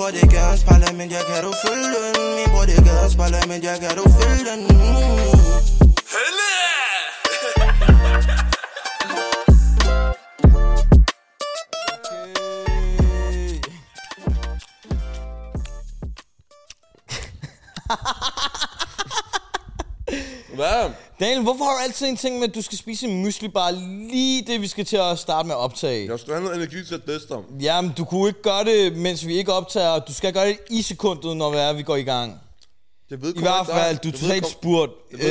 bror, det er gadens parlament, jeg kan du følge den. Min bror, det er gadens parlament, jeg kan du følge den. Helle! Hvad? Daniel, hvorfor har du altid en ting med, at du skal spise en muslibar lige det, vi skal til at starte med at optage? Jeg skal have noget energi til at teste ham. Jamen, du kunne ikke gøre det, mens vi ikke optager. Du skal gøre det i sekundet, når vi går i gang. Det ved I hvert fald, du er totalt spurgt.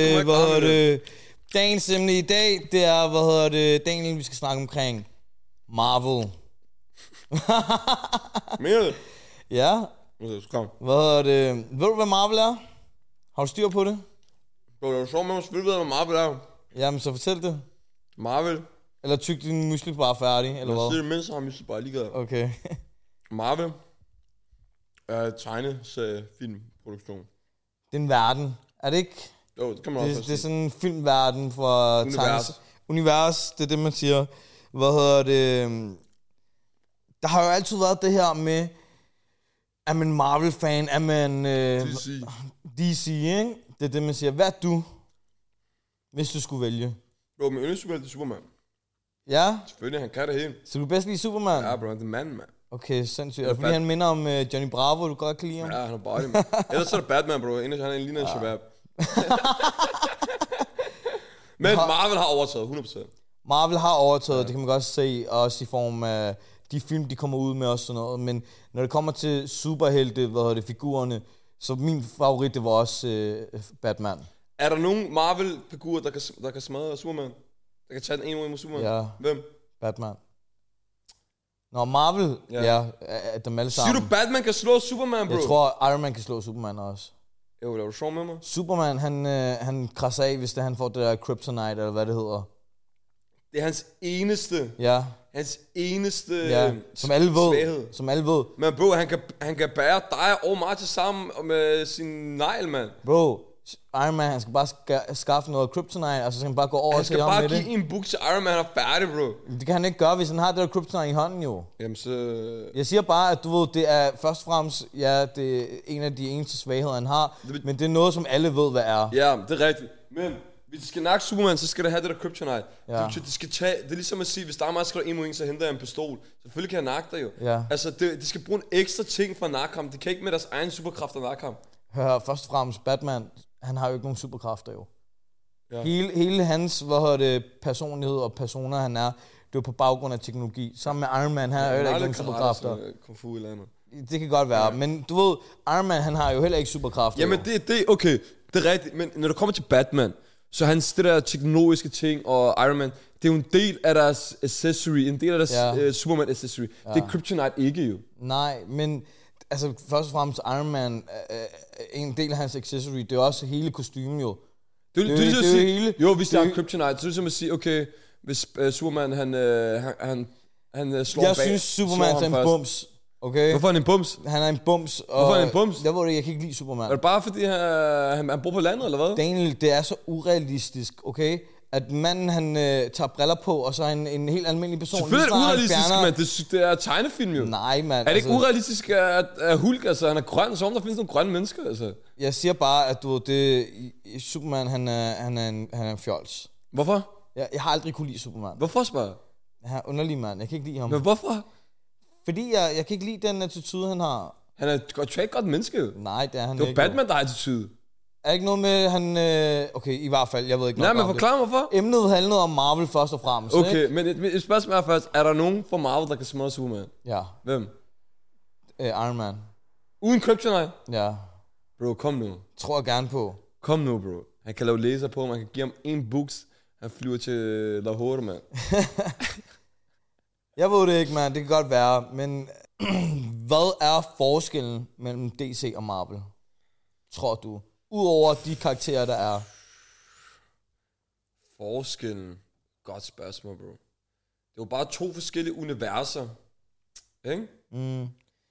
Dagens emne i dag, det er, Daniel, vi skal snakke omkring Marvel. Mener du det? Ja. Okay, så kom. Ved du, hvad Marvel er? Har du styr på det? Bro, det er jo sjovt med, at man selvfølgelig ved, hvad Marvel er. Jamen, så fortæl det. Marvel. Eller tyk din musli bare færdig, eller hvad? Jeg siger det mindst, har musli bare lige godt. Okay. Marvel er tegneseriefilmproduktion. Det er en verden. Er det ikke? Jo, det kan man også Det er sådan en filmverden for Univers. Det er det, man siger. Der har jo altid været det her med, er man Marvel-fan, er man DC, ikke? Det er det, man siger. Hvad er du, hvis du skulle vælge? Bro, min yndlingssuperhelt er Superman. Ja? Selvfølgelig, han kan det hele. Så du er bedst lide Superman? Ja, bro, han er manden, mand. Okay, sindssygt. Er det fordi, han minder om Johnny Bravo, du godt kan lide ham? Ja, han er body, man. Ellers er det Batman, bro. Han er en lignende shabab. Men Marvel har overtaget, 100%. Marvel har overtaget, det kan man godt se, også i form af de film, de kommer ud med og sådan noget. Men når det kommer til superhelte, figurerne, så min favorit, det var også Batman. Er der nogen Marvel-figurer, der kan smadre Superman? Der kan tage den ene mod Superman? Ja. Hvem? Batman. Nå, Marvel, ja dem alle sammen. Siger du, Batman kan slå Superman, bro? Jeg tror, Iron Man kan slå Superman også. Jo, er du sjov med mig? Superman, han krasser af, hvis han får det der kryptonite, eller hvad det hedder. Det er hans eneste... Ja. Hans eneste som alle ved. svaghed. Som alle ved. Men bro, han kan bære dig og Martin sammen med sin negl, mand. Bro, Iron Man, han skal bare skaffe noget kryptonite, og så skal han bare gå over og til ham med det. Han skal bare give en buk til Iron Man, og færdig, bro. Det kan han ikke gøre, hvis han har det der kryptonite i hånden, jo. Jamen så... Jeg siger bare, at du ved, det er først og fremmest, det er en af de eneste svagheder, han har. Men det er noget, som alle ved, hvad er. Ja, det er rigtigt. Men hvis de skal nakke Superman, så skal det have det der kryptonite. Ja. De skal tage, det er ligesom at sige, hvis der er meget skriver en mod en, så henter jeg en pistol. Selvfølgelig kan jeg nakke dig jo. Ja. Altså, de skal bruge en ekstra ting for at nakke ham. De kan ikke med deres egen superkræfter nakke ham. Hør, først og fremmest, Batman, han har jo ikke nogen superkræfter, jo. Ja. Hele hans, personlighed og personer, han er, det er på baggrund af teknologi. Sammen med Iron Man, han har jo heller ikke nogen superkræfter. Kung fu eller andet. Det kan godt være, men du ved, Iron Man, han har jo heller ikke superkræfter. Jamen, okay, det er rigtigt. Men når det kommer til Batman, så hans det der teknologiske ting og Iron Man, det er jo en del af deres accessory, en del af deres Superman accessory. Ja. Det er kryptonite ikke jo. Nej, men altså først og fremmest Iron Man, en del af hans accessory, det er også hele kostymen jo. Det er hele. Jo, hvis der er kryptonite, så er det som at sige, okay, hvis Superman han slår bag. Jeg synes Superman er en bums. Okay. Hvorfor er han en bums? Han er en bums. Hvorfor er han en bums? Jeg kan ikke lide Superman. Er det bare fordi han bor på landet, eller hvad? Daniel, det er så urealistisk, okay? At manden, han tager briller på, og så er en helt almindelig person. Selvfølgelig er det urealistisk, mand. Det er tegnefilm, jo. Nej, mand. Er det ikke urealistisk, at Hulk, altså, han er grøn, så om der findes nogle grønne mennesker, altså? Jeg siger bare, at Superman, han er en fjols. Hvorfor? Jeg har aldrig kunne lide Superman. Hvorfor, spørger? Han er underlig, mand. Jeg kan ikke lide ham. Men hvorfor? Fordi jeg kan ikke lide den attitude, han har. Han er et godt menneske, jo. Nej, det er han ikke. Det er Batman, der har attitude. Er ikke noget med, han... Okay, i hvert fald, jeg ved ikke noget. Nej, men forklar mig hvorfor. Emnet handlede om Marvel først og fremmest. Okay, ikke? Men et spørgsmål er først, er der nogen fra Marvel, der kan smadre Superman? Ja. Hvem? Iron Man. Uden kryptonite? Ja. Bro, kom nu. Tror jeg gerne på. Kom nu, bro. Han kan lave laser på, man kan give ham en buks. Han flyver til Lahore, mand. Jeg ved det ikke, mand. Det kan godt være. Men hvad er forskellen mellem DC og Marvel? Tror du? Udover de karakterer, der er. Forskellen? Godt spørgsmål, bro. Det er jo bare to forskellige universer. Ikke? Mm.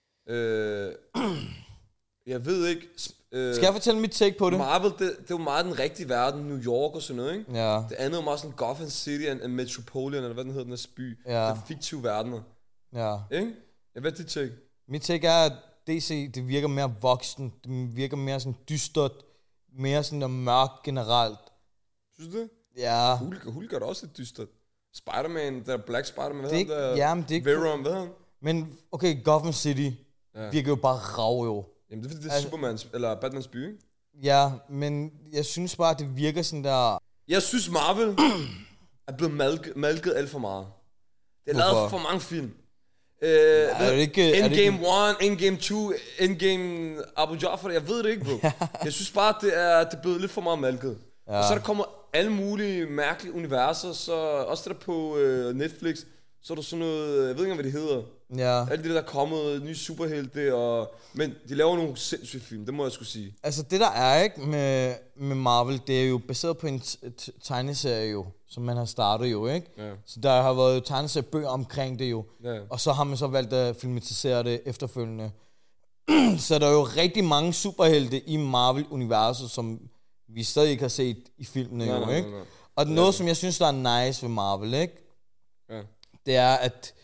Jeg ved ikke... Skal jeg fortælle mit take på det? Marvel, det er jo meget den rigtige verden. New York og sådan noget, ikke? Ja. Det andet er meget sådan Gotham City og Metropolitan, eller hvad den hedder, den her by. Ja. Det er fiktive verdener. Ja. Ikke? Jeg ved dit take. Mit take er, at DC, det virker mere voksen, det virker mere sådan dystert, mere sådan mørk generelt. Synes du det? Ja. Hulk gør det også lidt dystert. Spider-Man, der Black Spider-Man, det er Venom, hvad han? Men okay, Gotham City virker jo bare rav jo. Jamen det er fordi, det er Supermans, eller Batmans by, ikke? Ja, men jeg synes bare, det virker sådan der... Jeg synes Marvel er blevet malket alt for meget. Det er lavet for mange film. Endgame 1, Endgame 2, Endgame Abu Jafar, jeg ved det ikke, bro. Jeg synes bare, det er blevet lidt for meget malket. Ja. Og så der kommer alle mulige mærkelige universer, så også der på Netflix, så er der sådan noget, jeg ved ikke, hvad det hedder. Ja. Alt det der er kommet, nye superhelte, men de laver nogle sindssyge film, det må jeg skulle sige. Altså det der er, ikke, med Marvel, det er jo baseret på en tegneserie jo, som man har startet jo, ikke? Ja. Så der har været tegneseriebøger omkring det jo, og så har man så valgt at filmatisere det efterfølgende. Så der er jo rigtig mange superhelte i Marvel-universet, som vi stadig ikke har set i filmene jo, ikke? Nej. Og noget, som jeg synes, der er nice ved Marvel, ikke? Ja. Det er, at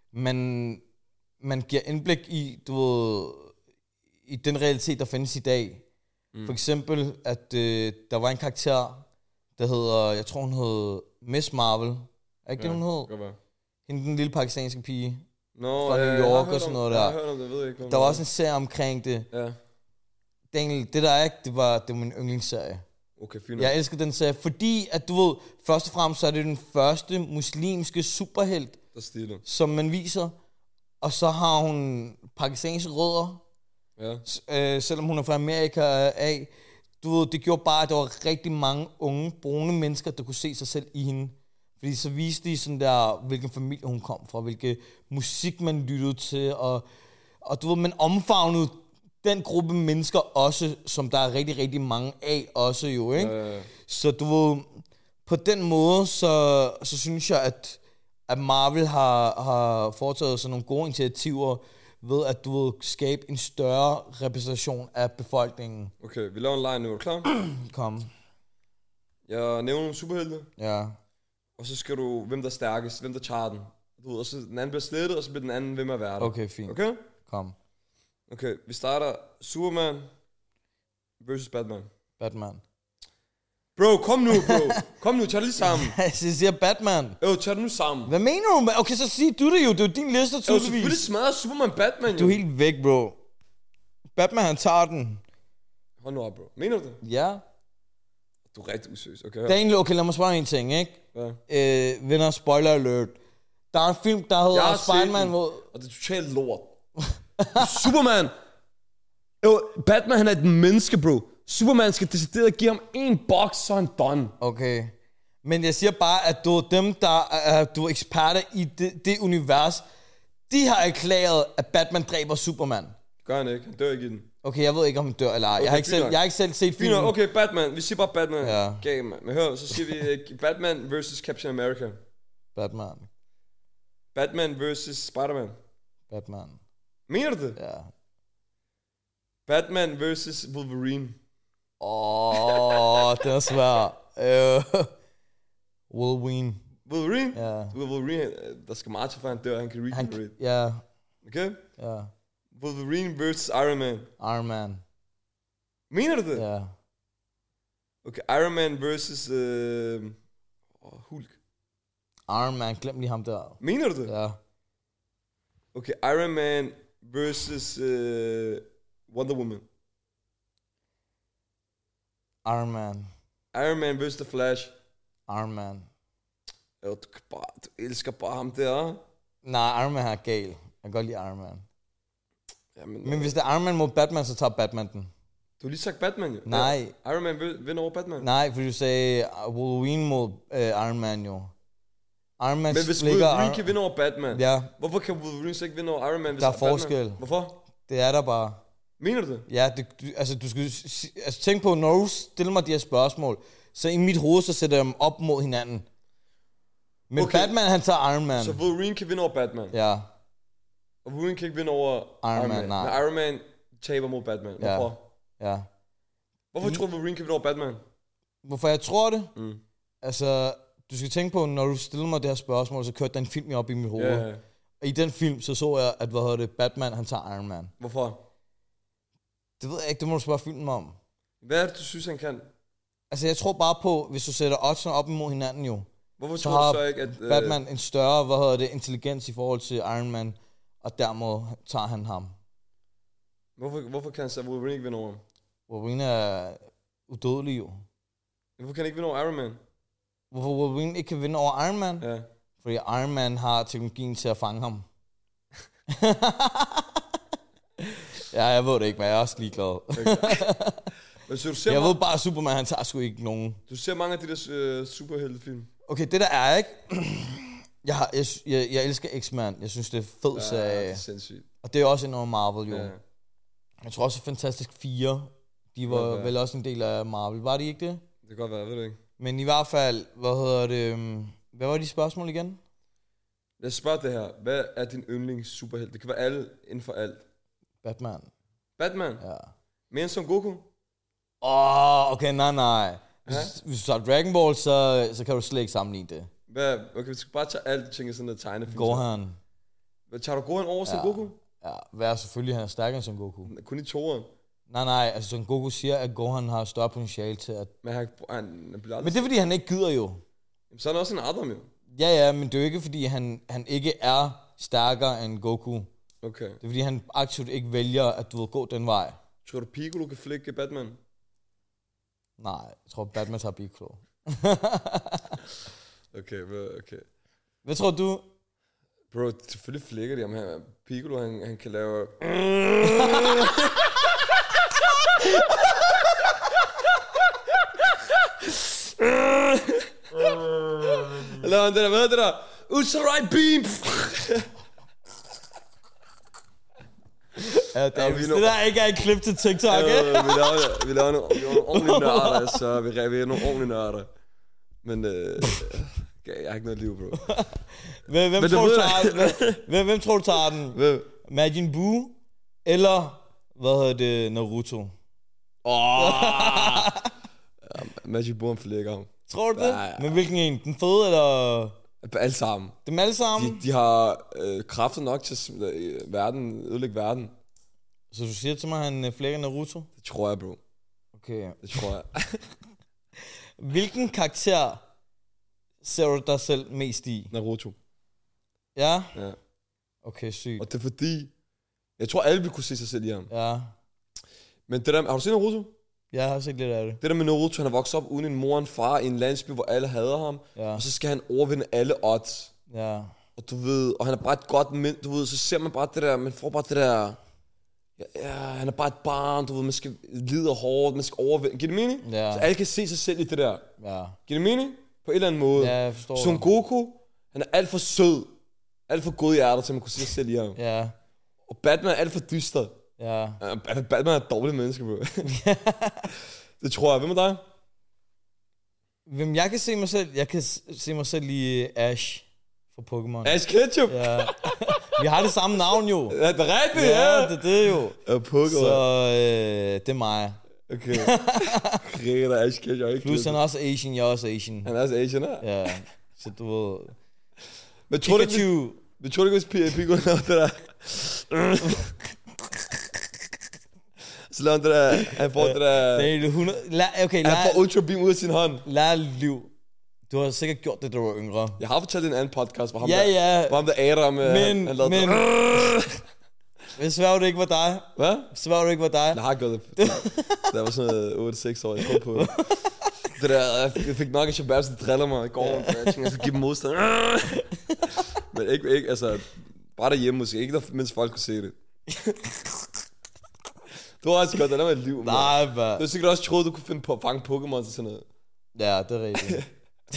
man giver indblik i, du ved, i den realitet, der findes i dag. For eksempel, at der var en karakter, der hedder, jeg tror hun hed Miss Marvel. Er ikke det, hun hed? Hende, den lille pakistanske pige. Fra New York og sådan noget der. Der var også en serie omkring det. Ja. Det der ikke, det var min yndlingsserie. Okay, fint. Jeg elsker den serie, fordi at du ved, først og fremmest så er det den første muslimske superhelt, som man viser, og så har hun pakistanske rødder, selvom hun er fra Amerika af. Du ved, det gjorde bare, at der var rigtig mange unge, brune mennesker, der kunne se sig selv i hende. Fordi så viste de sådan der, hvilken familie hun kom fra, hvilken musik man lyttede til, og du ved, man omfavnede den gruppe mennesker også, som der er rigtig, rigtig mange af også jo, ikke? Så du ved, på den måde, så synes jeg, at Marvel har foretaget sådan nogle gode initiativer ved, at du vil skabe en større repræsentation af befolkningen. Okay, vi laver en line nu. Er du klar? Kom. Jeg nævner nogle superhelte. Ja. Og så skal du, hvem der er stærkest, hvem der tager den. Du ved, og så den anden bliver slettet, og så bliver den anden ved med at være der. Okay, fint. Okay? Kom. Okay, vi starter Superman versus Batman. Batman. Bro, kom nu, Kom nu, tag det lige sammen. Jeg siger Batman. Jo, tag det nu sammen. Hvad mener du? Okay, så sig du det jo. Det er jo din liste, tydeligvis. Jo, selvfølgelig smadrer Superman Batman, jo. Du er helt væk, bro. Batman, han tager den. Hold nu op, bro. Mener du det? Ja. Du er rigtig usøs. Okay, det er egentlig, okay, lad mig spørge en ting, ikke? Ja. Venner, spoiler alert. Der er en film, der hedder Spider-Man, hvor... Og det er totalt lort. Superman. Jo, Batman, han er et menneske, bro. Superman skal decideret give ham en boks, så er han done. Okay. Men jeg siger bare, at dem, der er eksperter i det univers, de har erklæret, at Batman dræber Superman. Gør han ikke. Han dør ikke i den. Okay, jeg ved ikke, om han dør eller ej. Okay, jeg har ikke selv set filmen. Okay, Batman. Vi siger bare Batman. Ja. Okay, men hør, så siger vi Batman versus Captain America. Batman. Batman versus Spider-Man. Batman. Mener du det? Ja. Batman versus Wolverine. Det er svært. Wolverine. Wolverine? Ja. Wolverine, der skal meget til, for han dør, han kan regenerate. Ja. Okay? Ja. Wolverine versus Iron Man. Iron Man. Mener du det? Ja. Okay, Iron Man versus Hulk. Iron Man, glem lige ham der. Mener du det? Ja. Okay, Iron Man versus Wonder Woman. Iron Man. Iron Man versus The Flash. Iron Man. Jo, du elsker bare ham der. Nej, Iron Man er gal. Jeg kan godt lide Iron Man. Jamen, men hvis det er Iron Man mod Batman, så tager Batman den. Du har lige sagt Batman, jo. Nej. Ja, Iron Man vinder over Batman. Nej, for du sagde Wolverine mod Iron Man, jo. Iron Man. Men hvis Wolverine kan vinde over Batman, ja. Hvorfor kan Wolverine så ikke vinde over Iron Man, hvis der er forskel. Batman? Hvorfor? Det er der bare. Mener du det? Ja, du skal tænke på, når du stiller mig de her spørgsmål, så i mit hoved, så sætter jeg dem op mod hinanden. Men okay. Batman, han tager Iron Man. Så Wolverine kan vinde over Batman? Ja. Og Wolverine kan ikke vinde over Iron Man? Nej. Men Iron Man taber mod Batman. Hvorfor? Ja. Hvorfor tror du, Wolverine kan vinde over Batman? Hvorfor jeg tror det? Altså, du skal tænke på, når du stiller mig det her spørgsmål, så kørte der en film op i mit hoved. Og i den film, så jeg, at Batman, han tager Iron Man. Hvorfor? Det ved jeg ikke, det må du spørge filmen om. Hvad er det, du synes, han kan? Altså, jeg tror bare på, hvis du sætter oddsene op imod hinanden jo. Hvorfor tror du så ikke, at... Batman en større, intelligens i forhold til Iron Man, og dermed tager han ham. Hvorfor kan han så Wolverine ikke vinde over ham? Wolverine er udødelig jo. Hvorfor kan han ikke vinde over Iron Man? Hvorfor Wolverine ikke kan vinde over Iron Man? Ja. Fordi Iron Man har teknologien til at fange ham. Ja, jeg ved det ikke, men jeg er også ligeglad. Okay. Men så du ser jeg ved bare, at Superman, han tager sgu ikke nogen. Du ser mange af de der superheltefilm. Okay, det der er, ikke? Jeg elsker X-Men. Jeg synes, det er fedt serie. Det er sindssygt. Og det er også enormt Marvel, jo. Ja. Ja. Jeg tror også, Fantastic 4, de var vel også en del af Marvel. Var de ikke det? Det kan godt være, jeg ved det ikke. Men i hvert fald, hvad var de spørgsmål igen? Lad os spørge det her. Hvad er din yndlings superhelt? Det kan være alle inden for alt. Batman. Batman? Ja. Mere end som Goku? Okay, nej. Hvis du tager Dragon Ball, så kan du slet ikke sammenligne det. Okay, vi skal bare tage alt, tænker sådan noget tegnefilm. Gohan. Tager du Gohan over Son Goku? Ja, hvad er selvfølgelig, han er stærkere end Son Goku. Kun i toeren. Nej, altså Son Goku siger, at Gohan har større potentiale til at... Men han bliver aldrig... Men det er, fordi han ikke gider jo. Jamen, så er han også en Adam, jo. Ja, men det er jo ikke, fordi han ikke er stærkere end Goku. Okay. Det er, fordi han aktivt ikke vælger, at du vil gå den vej. Tror du, Piccolo kan flikke Batman? Nej, jeg tror, Batman tager Piccolo. Okay. Hvad tror du? Bro, selvfølgelig flækker de om her. Piccolo, han kan lave... Laver han det der, hvad er det der? Ultra right beam! Ja, det der ikke er et klip til TikTok, ikke? Vi laver nogle ordentlige nørder, så vi er nogle ordentlige nørder. Men jeg har ikke noget liv, bro. Hvem tror du tager den? Hvem? Majin Buu eller Naruto? Majin Buu flækker ham. Tror du det? Ja. Men hvilken en? Den fede eller? Alle sammen. Dem alle sammen? De har kræfter nok til at ødelægge verden. Så du siger til mig, at han flækker Naruto? Det tror jeg, bro. Okay. Det tror jeg. Hvilken karakter ser du dig selv mest i? Naruto. Ja? Ja. Okay, sygt. Og det er fordi, jeg tror alle vil kunne se sig selv i ham. Ja. Men det der, har du set Naruto? Jeg har set lidt af det. Det der med Naruto, han er vokset op uden en mor og en far i en landsby, hvor alle hader ham. Ja. Og så skal han overvinde alle odds. Ja. Og du ved, og han er bare et godt mænd, du ved, så ser man bare det der, man får bare det der... Ja, han er bare et barn, du ved, man skal lide hårdt, man skal overvinde. Giver det mening? Ja. Så alle kan se sig selv i det der. Ja. Giver det mening? På en eller anden måde. Ja, jeg forstår. Son Goku, han er alt for sød. Alt for god i hjertet, til man kunne se sig selv i ham. Ja. Og Batman er alt for dyster. Ja. Batman er et dårligt menneske, bro. Det tror jeg. Hvem er dig? Hvem jeg kan se mig selv? Jeg kan se mig selv i Ash fra Pokémon. Ash Ketchum? Ja. Vi har det samme navn jo. Ja, det er rigtigt, ja. Det er det jo. Ja, Pokémon. Så det er mig. Okay. Greta Ash Ketchum. Plus han er også Asian, jeg er også Asian. Han er også Asian, ja? Ja. Så du ved... Men tror Pikachu. Du tror ikke, hvis Piccolo lavede det der... Så laver han det der... Han får det der... Det er 100... Okay, han får Ultra Beam ud af sin hånd. Lær liv. Du har sikkert gjort det, da du var yngre. Jeg har fortalt en anden podcast, hvor ham der Adam... Men... Jeg sværger det ikke var dig. Hvad? Sværger det ikke var dig. Jeg har gjort det. Der var sådan 8-6 år, jeg tror på. Det der, jeg fik nok af Shabab, så driller mig i går. Jeg tænkte, jeg skal give dem modstand. Men ikke, altså... Bare derhjemme måske. Ikke der, mens folk kunne se det. Du har også godt, det er et liv. Nej, man. Du har sikkert også troet, du kunne finde på at fange Pokémon og sådan noget. Ja, det er rigtigt.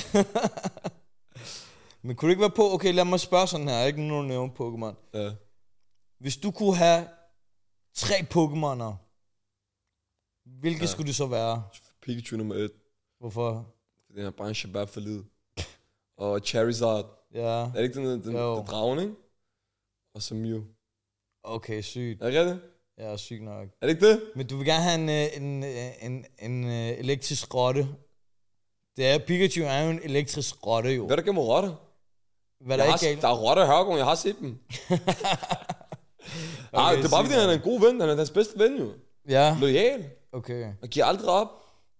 Men kunne det ikke være på... Okay, lad mig spørge sådan her. Ikke nogen nævne Pokémon. Ja. Hvis du kunne have 3 Pokémoner, hvilke skulle det så være? Pikachu nummer 1. Hvorfor? Fordi han er bare en Shabab for lid. Og Charizard. Ja. Er det ikke den dragen, ikke? Og så Mew. Okay, sygt. Er det rigtigt? Ja, sygt nok. Er det ikke det? Men du vil gerne have en elektrisk rotte. Det er, Pikachu er jo en elektrisk rotte, jo. Hvad er der gennem rotter? Hvad der ikke galt? Der er rotter i Hørgården, jeg har set dem. Okay, det er bare fordi, han er en god ven. Han er hans bedste ven, jo. Ja. Loyal. Okay. Og giver aldrig op.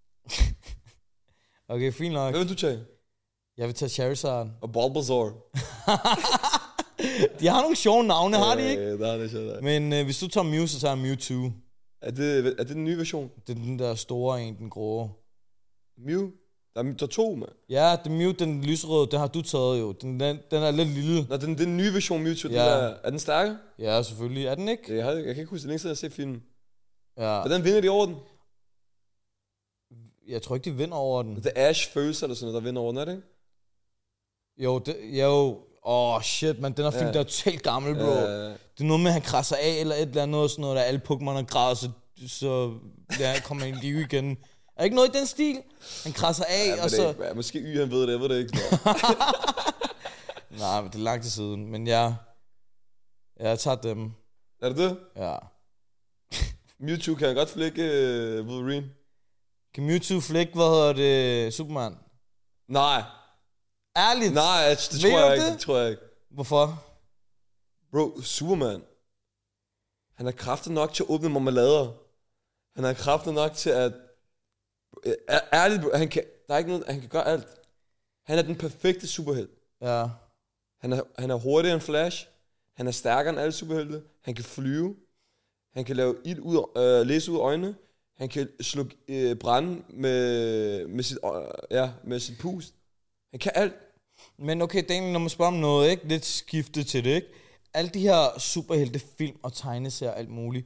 Okay, fint nok. Hvad vil du tage? Jeg vil tage Charizard. Og Bulbasaur. De har nogle sjove navne, har de ikke? Ja, det har det sjovt. Men hvis du tager Mew, så tager jeg Mewtwo. Er det den nye version? Det er den der store en, den grå. Mew? Der er 2, mand. Ja, det Mew, den lyserøde, den har du taget jo. Den er lidt lille. Nå, den nye version Mewtwo, Ja. er den stærke? Ja, selvfølgelig. Er den ikke? Jeg kan ikke huske det længe siden, jeg har set filmen. Ja. Hvordan vinder de over den? Jeg tror ikke, de vinder over den. Det er Ash følelser eller sådan noget, der vinder over den, er det ikke? Jo. Shit, man, den her film, der er totalt gammel, bro. Det er noget med, at han krasser af, eller et eller andet, og sådan noget, der alle Pokémon'er græder, så kommer han i live igen. Er ikke noget i den stil? Han krasser af, og så... Ikke. Måske han ved det, jeg ved det ikke. Nej, men det er lang tid siden, men jeg tager dem. Er det det? Ja. Mewtwo kan godt flække Wolverine. Kan Mewtwo flække, Superman? Nej. Ærligt? Nej, det tror jeg ikke. Hvorfor? Bro, Superman. Han har kræfter nok til at åbne marmelader. Han har kræfter nok til at... Ærligt, bro, der er ikke noget... Han kan gøre alt. Han er den perfekte superhelt. Ja. Han er hurtigere end Flash. Han er stærkere end alle superhelte. Han kan flyve. Han kan lave ild ud, læse ud af øjnene. Han kan slukke brænde med sit pust. Han kan alt. Men okay, Daniel, når man spørger om noget, ikke? Lidt skiftet til det, ikke? Alle de her superhelte film og tegneserier og alt muligt.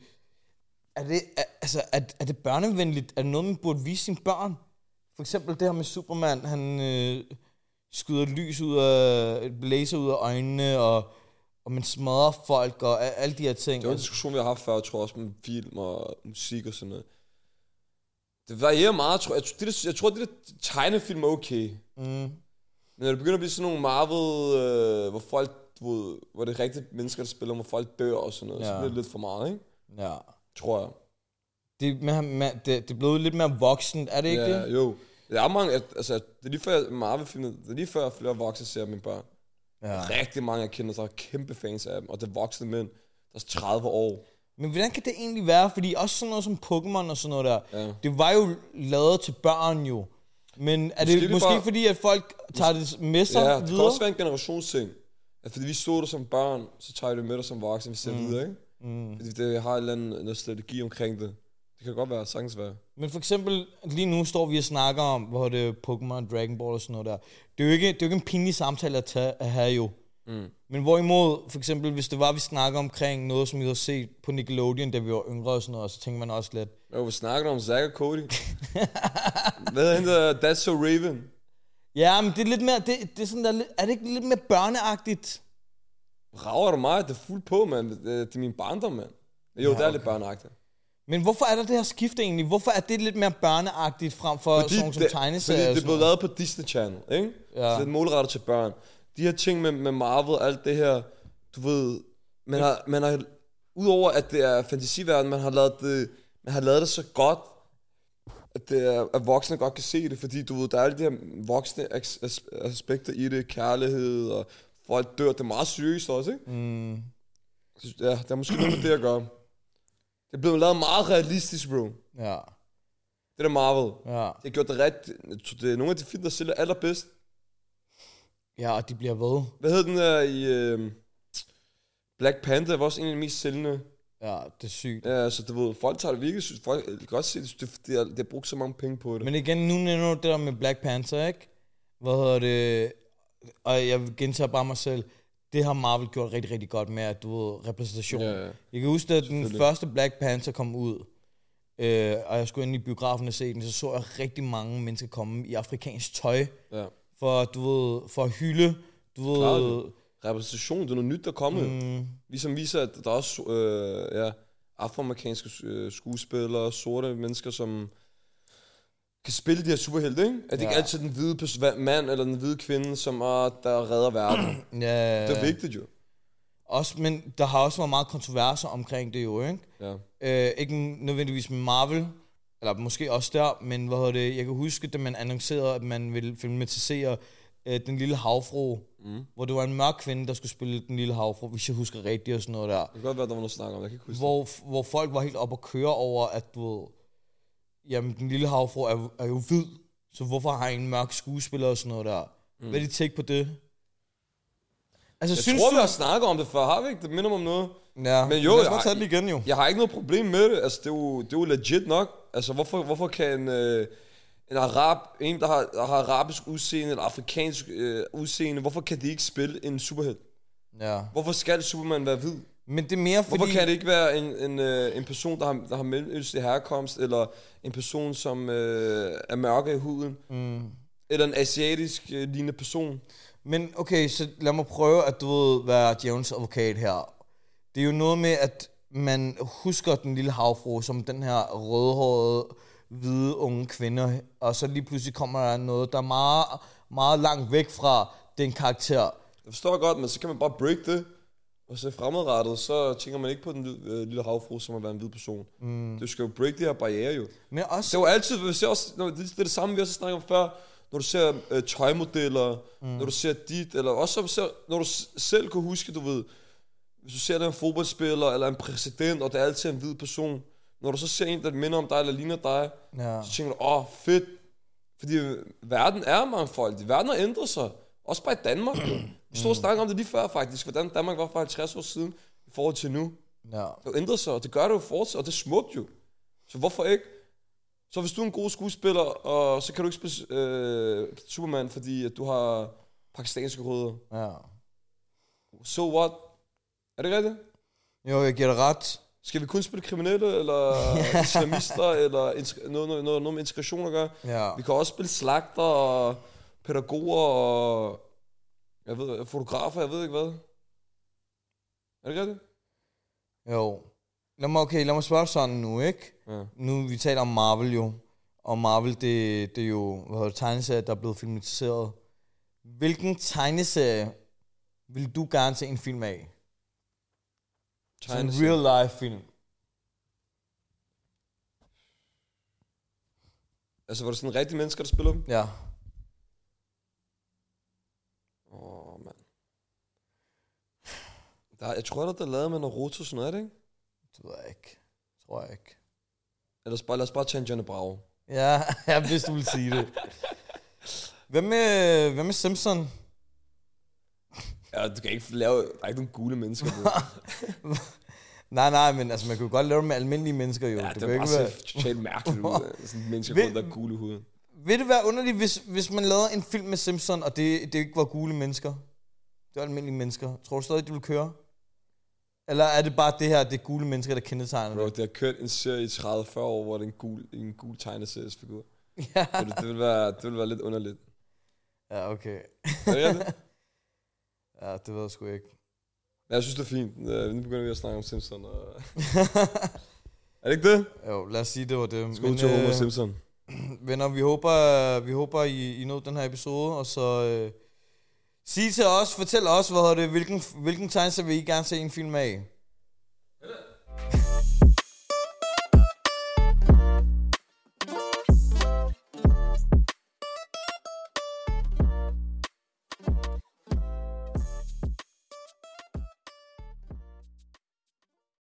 Er det børnevenligt? Er det noget, man burde vise sine børn? For eksempel det her med Superman, han skyder lys ud af, laser ud af øjnene, og man smadrer folk og alle de her ting. Det var en diskussion, vi har haft før, jeg tror også med film og musik og sådan noget. Det varierer meget, tror jeg. Jeg tror, det der tegnefilm er okay. Men når det begynder at blive sådan nogle Marvel, hvor folk, hvor det er rigtige mennesker, der spiller, hvor folk dør og sådan noget, så bliver det lidt for meget, ikke? Ja. Tror jeg. Det er blevet lidt mere voksent, er det ikke det? Ja, jo. Der er mange, det er lige før Marvel-filmen, det er lige før flere voksne ser mine børn. Ja. Rigtig mange jeg kender, der er kæmpe fans af dem, og det er voksne mænd, der er 30 år. Men hvordan kan det egentlig være? Fordi også sådan noget som Pokémon og sådan noget der, det var jo lavet til børn jo. Men er det måske bare, fordi, at folk tager det med sig videre? Ja, det kan også være en generationsting. At fordi vi stod der som børn, så tager vi det med dig som voksne, vi ser videre, ikke? Fordi det har en eller anden nostalgi omkring det. Det kan godt være, sagtens være. Men for eksempel, lige nu står vi og snakker om, hvor det er Pokémon, Dragon Ball og sådan noget der. Det er jo ikke en pinlig samtale at have jo. Men hvorimod, for eksempel, hvis det var, vi snakker omkring noget, som vi havde set på Nickelodeon, da vi var yngre og sådan noget, så tænker man også lidt... Vi snakker om Zack og Cody. Hvad hedder That's So Raven? Ja, men det er lidt mere... Det er sådan der, er det ikke lidt mere børneagtigt? Rager du mig? Det er fuldt på, mand. Det er min barndom, mand. Jo, det er lidt børneagtigt. Men hvorfor er der det her skifte egentlig? Hvorfor er det lidt mere børneagtigt frem for sådan som tegneserier? Fordi det er blevet lavet på Disney Channel, ikke? Ja. Så det er målrettet til børn. De her ting med Marvel, alt det her, du ved, man har udover at det er fantasiverden, man har lavet det så godt, at voksne godt kan se det, fordi du ved, der er alle de her voksne aspekter i det, kærlighed, og folk dør, det er meget seriøst også, ikke? Ja, det er måske noget med det at gøre. Det er blevet lavet meget realistisk, bro. Ja. Det der Marvel. Ja. Det har gjort det rigtigt. Det er nogle af de film, der sælger allerbedst. Ja, og de bliver ved. Hvad hed den der i Black Panther? Var også en af de mest sælgende. Ja, det er sygt. Ja, så du ved, folk tager det virkelig sygt. Folk kan godt se, at det har brugt så mange penge på det. Men igen, nu nævner du det der med Black Panther, ikke? Hvad hedder det? Og jeg gentager bare mig selv. Det har Marvel gjort rigtig, rigtig godt med, at du ved, repræsentation. Ja. Jeg kan huske, at den første Black Panther kom ud, og jeg skulle ind i biografen og se den, så jeg rigtig mange mennesker komme i afrikansk tøj. Ja. For, du ved, for at hylde, du ved... Repræsentation, det er noget nyt, der er kommet. Ligesom viser, at der er også afroamerikanske skuespillere, sorte mennesker, som kan spille de her superhelte, ikke? At det ikke altid den hvide mand eller den hvide kvinde, som der redder verden. Ja. Det er vigtigt jo. Også, men der har også været meget kontroverser omkring det jo, ikke? Ja. Ikke nødvendigvis med Marvel, eller måske også der, men jeg kan huske, da man annoncerede, at man ville filmatisere Den Lille Havfrue, hvor det var en mørk kvinde, der skulle spille Den Lille Havfrue, hvis jeg husker rigtigt og sådan noget der. Det kan godt være, der var noget snak om, jeg kan ikke huske hvor folk var helt op at køre over, at jamen, Den Lille Havfrue er jo hvid, så hvorfor har han en mørk skuespiller og sådan noget der? Hvad er dit take på det? Altså, jeg tror, vi har snakket om det før, har vi ikke? Det minder mig om noget. Ja, men jo, jeg har ikke noget problem med det. Altså, det er jo legit nok. Altså, hvorfor kan en der har arabisk udseende, eller afrikansk udseende, hvorfor kan de ikke spille en superhelt? Ja. Hvorfor skal Superman være hvid? Men det er mere fordi... Hvorfor kan det ikke være en person, der har mellemøstlig herkomst, eller en person, som er mørke i huden? Eller en asiatisk lignende person? Men okay, så lad mig prøve at være djævelens advokat her. Det er jo noget med, at man husker Den Lille Havfrue som den her rødhårede, hvide unge kvinde, og så lige pludselig kommer der noget, der er meget, meget langt væk fra den karakter. Jeg forstår godt, men så kan man bare break det, og så fremadrettet, så tænker man ikke på Den Lille Havfrue som at være en hvid person. Du skal jo break det her barriere jo. Men også... Det er jo altid, det er det samme, vi også snakker om før, når du ser tøjmodeller, når du ser dit, eller også når du selv kan huske, du ved, hvis du ser en fodboldspiller, eller en præsident, og det er altid en hvid person, når du så ser en, der minder om dig, eller ligner dig, så tænker du, fedt, fordi verden er mangfoldig, verden har ændret sig, også bare i Danmark. Vi stod og snakkede om det lige før faktisk, hvordan Danmark var for 50 år siden, i forhold til nu. Det har ændret sig, og det gør det jo fortsat, og det er smukt jo. Så hvorfor ikke? Så hvis du er en god skuespiller, og så kan du ikke spille Superman, fordi at du har pakistanske rødder. Ja. So what? Er det rigtigt? Jo, jeg giver dig ret. Skal vi kun spille kriminelle, eller islamister, eller noget med integration at gøre? Ja. Vi kan også spille slagter, og pædagoger, og fotografer, jeg ved ikke hvad. Er det rigtigt? Jo. Lad mig spørge sådan nu, ikke? Ja. Nu, vi taler om Marvel jo. Og Marvel, det er jo tegneserie, der er blevet filmatiseret. Hvilken tegneserie vil du gerne se en film af? Sådan en real life film. Altså, var det sådan rigtige mennesker, der spiller dem? Ja. Mand. Jeg tror, der er lavet med Naruto, sådan noget, er det ikke? Det ved jeg ikke. Tror jeg ikke. Lad os bare tage en Johnny Bravo. Ja, hvis du vil sige det. Hvad med Simpson? Ja, du kan ikke lave... Der er ikke nogen gule mennesker. nej, men altså, man kan jo godt lave det med almindelige mennesker, jo. Ja, det er bare totalt mærkeligt ud. Sådan mennesker, der er gule i huden. Vil det være underligt, hvis man lavede en film med Simpson, og det ikke var gule mennesker? Det var almindelige mennesker. Tror du stadig, det ville køre? Eller er det bare det her, det er gule mennesker, der kendetegner det? Det har kørt en serie i 30-40 år, hvor det er en gul tegneseriesfigur. Ja. Det vil være lidt underligt. Ja, okay. Er det? Ja, det ved jeg sgu ikke. Ja, jeg synes, det er fint. Nu begynder vi at snakke om Simpson. Og... er det ikke det? Jo, lad os sige, det var det. Skål til Homer Simpson. Venner, vi håber I nåede den her episode, og så... sig til os, fortæl os, hvilken tegneserie vil I gerne se en film af?